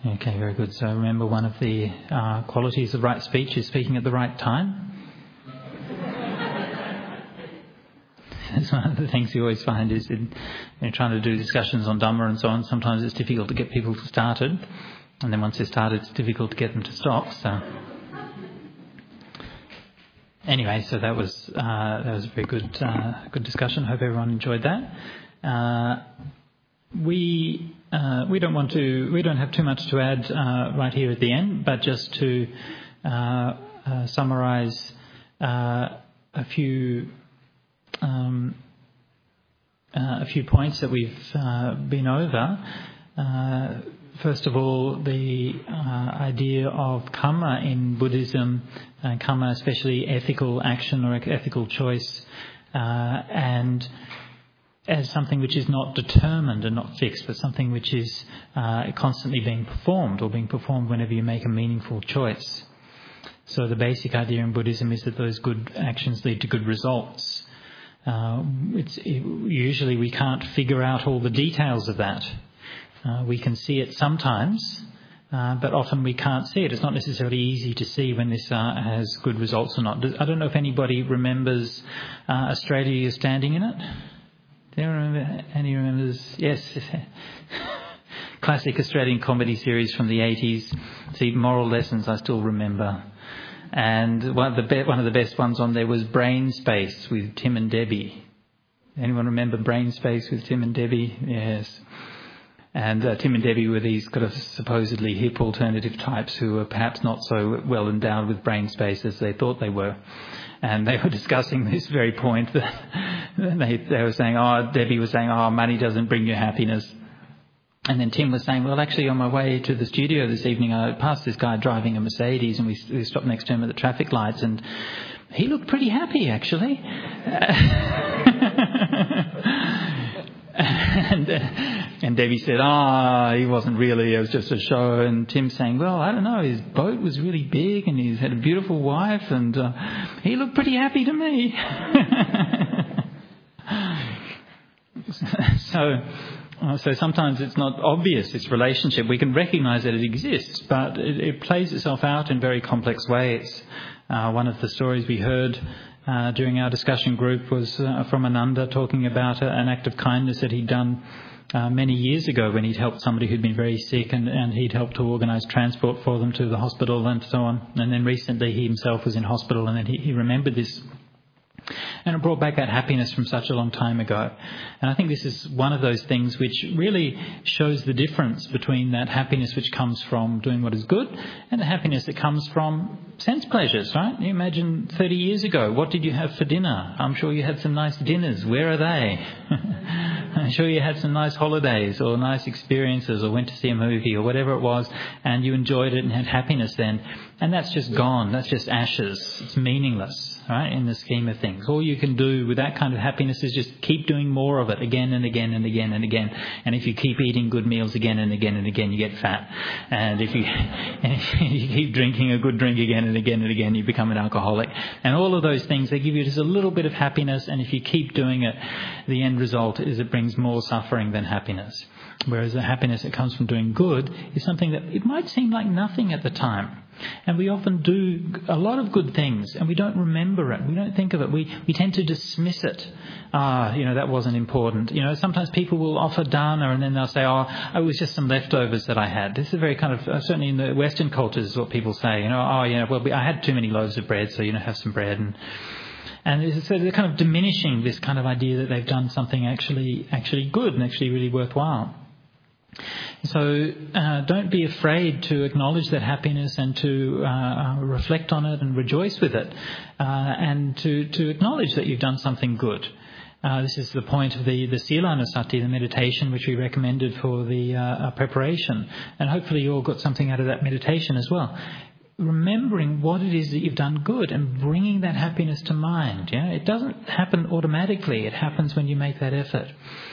Okay, very good. So remember, one of the qualities of right speech is speaking at the right time. It's one of the things you always find is in trying to do discussions on Dhamma and so on, sometimes it's difficult to get people started. And then once they're started, it's difficult to get them to stop. So anyway, so that was a very good discussion. Hope everyone enjoyed that. We don't have too much to add right here at the end, but just to summarise a few points that we've been over. First of all, the idea of karma in Buddhism, karma especially ethical action or ethical choice, and as something which is not determined and not fixed, but something which is constantly being performed whenever you make a meaningful choice. So the basic idea in Buddhism is that those good actions lead to good results. Usually we can't figure out all the details of that. We can see it sometimes, but often we can't see it. It's not necessarily easy to see when this has good results or not. I don't know if anybody remembers Australia You're Standing in It. Do you remember? Any remembers? Yes. Classic Australian comedy series from the 80s. See, moral lessons I still remember. And one of the best ones on there was Brain Space with Tim and Debbie. Anyone remember Brain Space with Tim and Debbie? Yes. And Tim and Debbie were these kind of supposedly hip alternative types who were perhaps not so well endowed with brain space as they thought they were. And they were discussing this very point that they were saying, Debbie was saying, money doesn't bring you happiness. And then Tim was saying, well, actually, on my way to the studio this evening, I passed this guy driving a Mercedes, and we stopped next to him at the traffic lights, and he looked pretty happy, actually. And Debbie said, he wasn't really, it was just a show. And Tim saying, well, I don't know, his boat was really big and he's had a beautiful wife and he looked pretty happy to me. So sometimes it's not obvious, this relationship. We can recognise that it exists, but it plays itself out in very complex ways. One of the stories we heard during our discussion group was from Ananda talking about an act of kindness that he'd done many years ago when he'd helped somebody who'd been very sick and he'd helped to organise transport for them to the hospital and so on. And then recently he himself was in hospital and then he remembered this. And it brought back that happiness from such a long time ago. And I think this is one of those things which really shows the difference between that happiness which comes from doing what is good and the happiness that comes from sense pleasures, right? You imagine 30 years ago, what did you have for dinner? I'm sure you had some nice dinners. Where are they? I'm sure you had some nice holidays or nice experiences or went to see a movie or whatever it was and you enjoyed it and had happiness then. And that's just gone. That's just ashes. It's meaningless, right, in the scheme of things. All you can do with that kind of happiness is just keep doing more of it again and again and again and again. And if you keep eating good meals again and again and again, you get fat. And if you keep drinking a good drink again and again and again, you become an alcoholic. And all of those things, they give you just a little bit of happiness. And if you keep doing it, the end result is it brings more suffering than happiness. Whereas the happiness that comes from doing good is something that it might seem like nothing at the time. And we often do a lot of good things and we don't remember it. We don't think of it. We tend to dismiss it. That wasn't important. Sometimes people will offer dana and then they'll say, it was just some leftovers that I had. This is very kind of, certainly in the Western cultures is what people say. I had too many loaves of bread, so, have some bread. And so they're kind of diminishing this kind of idea that they've done something actually good and actually really worthwhile. So don't be afraid to acknowledge that happiness and to reflect on it and rejoice with it and to acknowledge that you've done something good. This is the point of the Silanusati, the meditation which we recommended for the preparation. And hopefully you all got something out of that meditation as well. Remembering what it is that you've done good and bringing that happiness to mind. It doesn't happen automatically. It happens when you make that effort.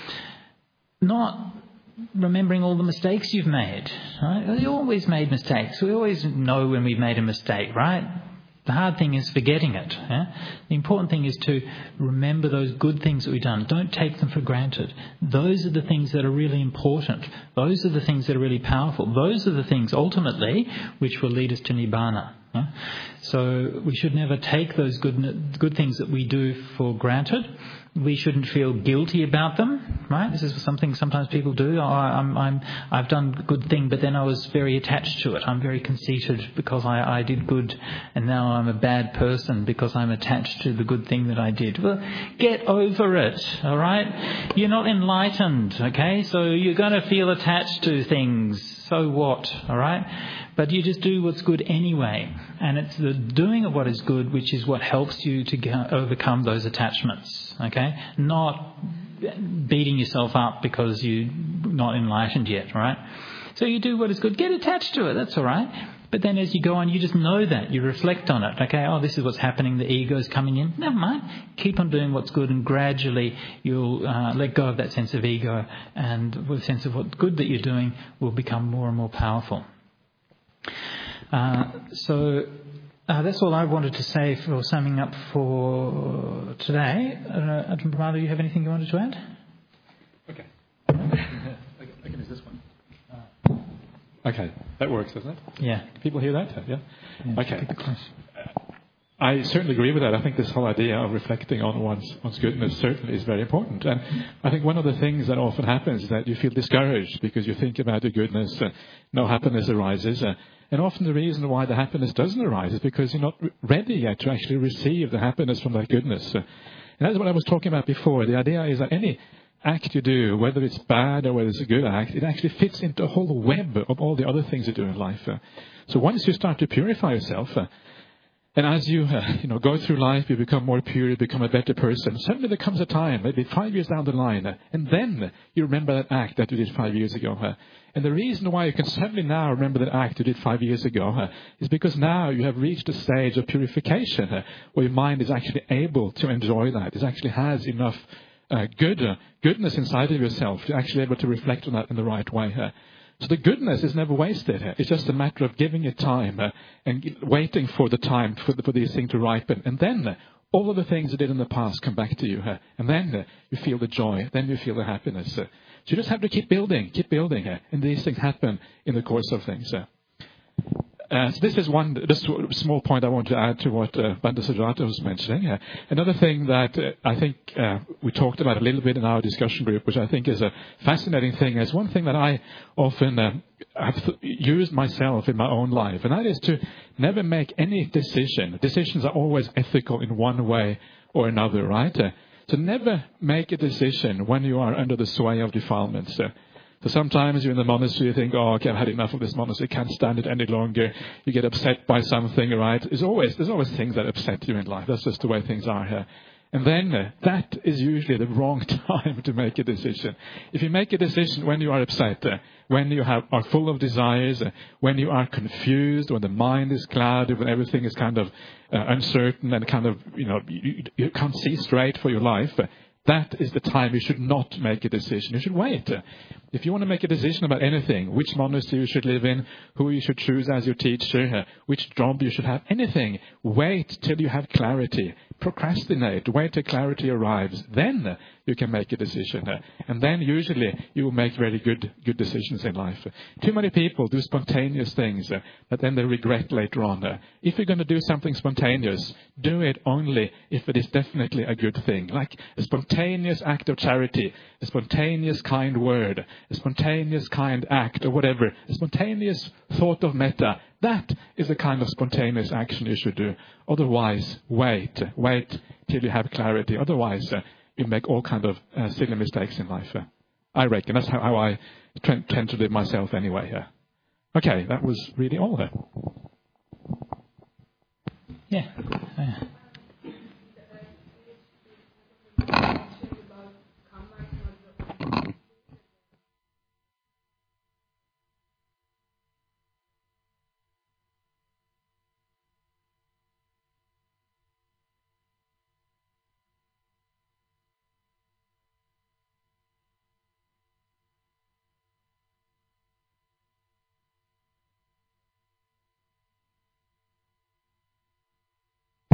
Not remembering all the mistakes you've made, right? We always made mistakes. We always know when we've made a mistake, right? The hard thing is forgetting it. The important thing is to remember those good things that we've done. Don't take them for granted. Those are the things that are really important. Those are the things that are really powerful. Those are the things, ultimately, which will lead us to Nibbana. So we should never take those good things that we do for granted. We shouldn't feel guilty about them, right? This is something sometimes people do. I've done a good thing, but then I was very attached to it. I'm very conceited because I did good, and now I'm a bad person because I'm attached to the good thing that I did. Well, get over it, all right? You're not enlightened, okay? So you're going to feel attached to things. So what, all right? But you just do what's good anyway. And it's the doing of what is good which is what helps you to overcome those attachments, okay? Not beating yourself up because you're not enlightened yet, right? So you do what is good. Get attached to it, that's all right. But then as you go on, you just know that. You reflect on it. Okay, oh, this is what's happening. The ego's coming in. Never mind. Keep on doing what's good, and gradually you'll let go of that sense of ego, and with a sense of what's good that you're doing will become more and more powerful. So that's all I wanted to say for summing up for today. Ajahn Brahma, do you have anything you wanted to add? Okay. I can use this one. Okay, that works, doesn't it? Yeah. Can people hear that? Yeah? Okay. Keep it close. I certainly agree with that. I think this whole idea of reflecting on one's goodness certainly is very important. And I think one of the things that often happens is that you feel discouraged because you think about your goodness, no happiness arises. And often the reason why the happiness doesn't arise is because you're not ready yet to actually receive the happiness from that goodness. And that's what I was talking about before. The idea is that any act you do, whether it's bad or whether it's a good act, it actually fits into a whole web of all the other things you do in life. So once you start to purify yourself, and as you go through life, you become more pure, you become a better person. Suddenly there comes a time, maybe 5 years down the line, and then you remember that act that you did 5 years ago. And the reason why you can suddenly now remember that act you did 5 years ago is because now you have reached a stage of purification where your mind is actually able to enjoy that. It actually has enough goodness inside of yourself to actually able to reflect on that in the right way. So the goodness is never wasted. It's just a matter of giving it time and waiting for the time for these things to ripen. And then all of the things you did in the past come back to you. And then you feel the joy. Then you feel the happiness. So you just have to keep building. And these things happen in the course of things. So this is just a small point I want to add to what Bhante Sujato was mentioning. Another thing that I think we talked about a little bit in our discussion group, which I think is a fascinating thing, is one thing that I often have used myself in my own life, and that is to never make any decision. Decisions are always ethical in one way or another, right? So never make a decision when you are under the sway of defilements. So sometimes you're in the monastery, you think, oh, okay, I've had enough of this monastery, can't stand it any longer. You get upset by something, right? There's always things that upset you in life. That's just the way things are here. And then that is usually the wrong time to make a decision. If you make a decision when you are upset, when you are full of desires, when you are confused, when the mind is clouded, when everything is kind of uncertain and kind of, you can't see straight for your life, that is the time you should not make a decision. You should wait. If you want to make a decision about anything, which monastery you should live in, who you should choose as your teacher, which job you should have, anything, wait till you have clarity. Procrastinate. Wait till clarity arrives. Then you can make a decision. And then usually you will make very good decisions in life. Too many people do spontaneous things that then they regret later on. If you're going to do something spontaneous, do it only if it is definitely a good thing. Like a spontaneous act of charity, a spontaneous kind word, a spontaneous kind act or whatever, a spontaneous thought of metta. That is the kind of spontaneous action you should do. Otherwise, wait till you have clarity. Otherwise, you make all kind of silly mistakes in life. I reckon that's how I tend to live myself anyway. Okay, that was really all there. Yeah.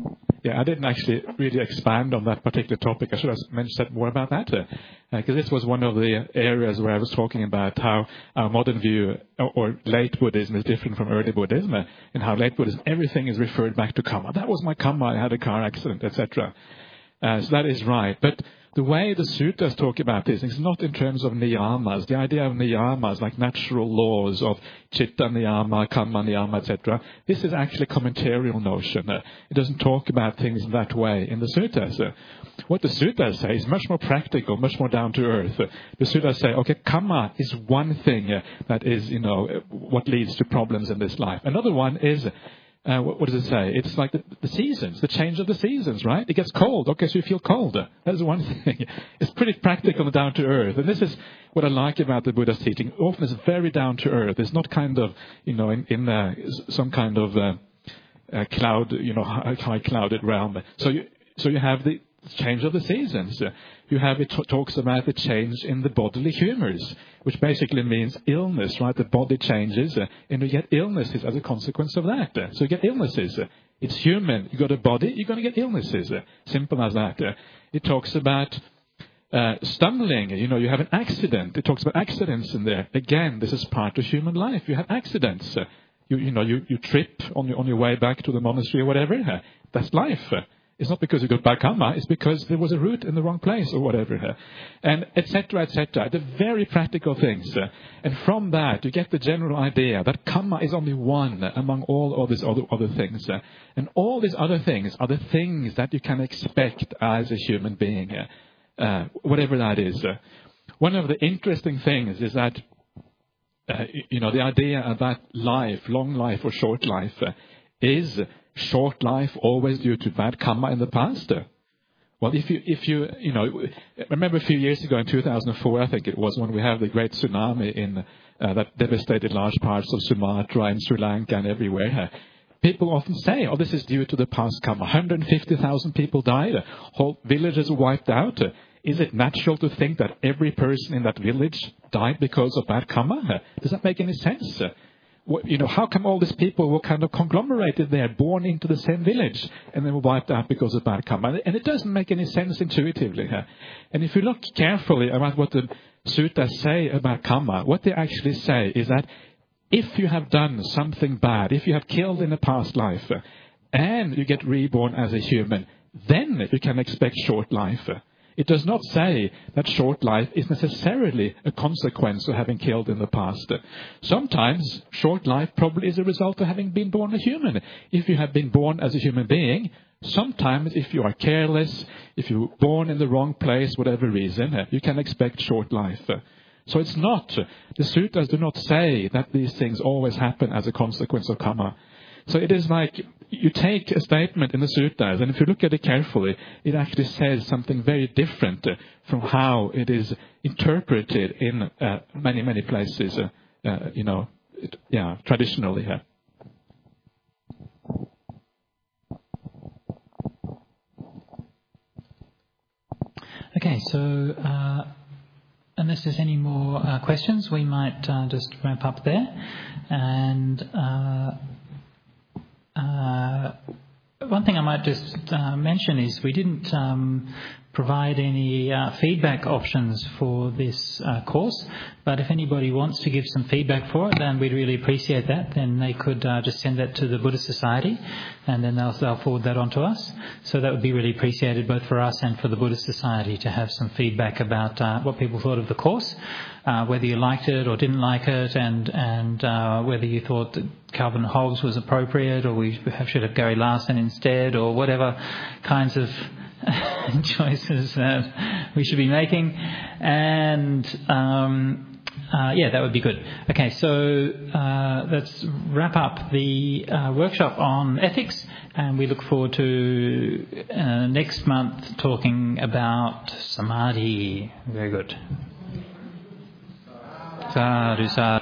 Yeah, I didn't actually really expand on that particular topic. I should have said more about that, because this was one of the areas where I was talking about how our modern view or late Buddhism is different from early Buddhism, and how late Buddhism, everything is referred back to karma. That was my karma, I had a car accident, etc. So that is right. But the way the sutras talk about this is not in terms of niyamas. The idea of niyamas, like natural laws of chitta niyama, kamma niyama, etc. This is actually a commentarial notion. It doesn't talk about things in that way in the sutras. What the sutras say is much more practical, much more down to earth. The sutras say, okay, karma is one thing that is, what leads to problems in this life. Another one is, what does it say? It's like the seasons, the change of the seasons, right? It gets cold. Okay, so you feel cold. That's one thing. It's pretty practical and down to earth. And this is what I like about the Buddha's teaching. Often it's very down to earth. It's not kind of, in some kind of cloud, high clouded realm. So you have the change of the seasons. You have, it talks about the change in the bodily humors, which basically means illness, right? The body changes, and you get illnesses as a consequence of that. So you get illnesses. It's human. You got a body, you're going to get illnesses. Simple as that. It talks about stumbling. You have an accident. It talks about accidents in there. Again, this is part of human life. You have accidents. You trip on your way back to the monastery or whatever. That's life. It's not because you got bad karma, it's because there was a root in the wrong place or whatever. And etc., etc. The very practical things. And from that, you get the general idea that karma is only one among all of these other things. And all these other things are the things that you can expect as a human being, whatever that is. One of the interesting things is that, the idea that life, long life or short life, is short life always due to bad karma in the past? Well, if you remember a few years ago in 2004, I think it was, when we had the great tsunami in that devastated large parts of Sumatra and Sri Lanka and everywhere. People often say, oh, this is due to the past karma. 150,000 people died. Whole villages were wiped out. Is it natural to think that every person in that village died because of bad karma? Does that make any sense? How come all these people were kind of conglomerated there, born into the same village, and then were wiped out because of bad karma? And it doesn't make any sense intuitively. And if you look carefully about what the sutras say about karma, what they actually say is that if you have done something bad, if you have killed in a past life, and you get reborn as a human, then you can expect short life. It does not say that short life is necessarily a consequence of having killed in the past. Sometimes short life probably is a result of having been born a human. If you have been born as a human being, sometimes if you are careless, if you were born in the wrong place, whatever reason, you can expect short life. So it's not, the sutras do not say that these things always happen as a consequence of karma. So it is like you take a statement in the sutras, and if you look at it carefully, it actually says something very different from how it is interpreted in many, many places, traditionally. Okay, so unless there's any more questions, we might just wrap up there. And one thing I might just mention is we didn't provide any feedback options for this course, but if anybody wants to give some feedback for it, then we'd really appreciate that. Then they could just send that to the Buddhist Society, and then they'll forward that on to us. So that would be really appreciated both for us and for the Buddhist Society to have some feedback about what people thought of the course, whether you liked it or didn't like it, and whether you thought that Calvin Hobbes was appropriate, or we should have Gary Larson instead, or whatever kinds of choices that we should be making. And that would be good. Okay, so let's wrap up the workshop on ethics, and we look forward to next month talking about samadhi. Very good. Sadhu, sadhu.